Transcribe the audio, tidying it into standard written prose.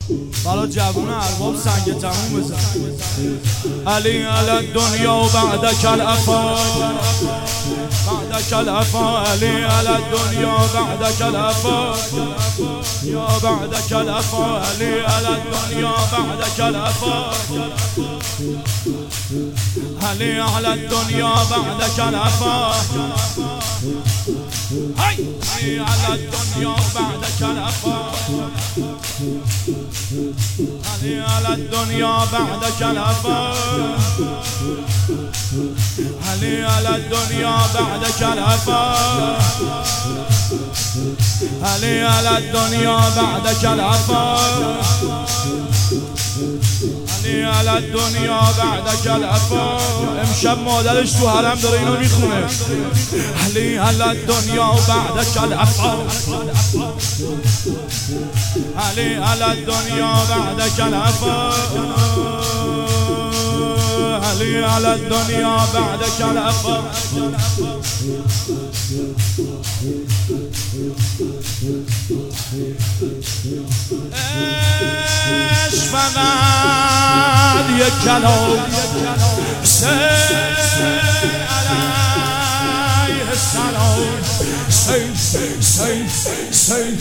برا جوون ارباب سنگ تموم بزن. علی علی الدنیا و بعدک العفا، بعدک العفا. علی علی الدنیا و بعدک العفا، یا بعدک العفا. علی علی الدنیا و بعدک العفا، علی علی الدنیا و بعدک العفا. علی علی الدنیا و بعدک العفا، علی علی الدنیا بعدک العفا، علی علی الدنیا بعدک العفا، علی علی الدنیا بعدک العفا، علی علی الدنیا بعدک العفا. امشب مادرش تو حرم داره اینو میخونه. علی علی الدنیا بعدک العفا، علی علی الدنیا بعدک العفا، علی علی الدنیا بعدک العفا. عشق فقط یک کلام علیه السلام.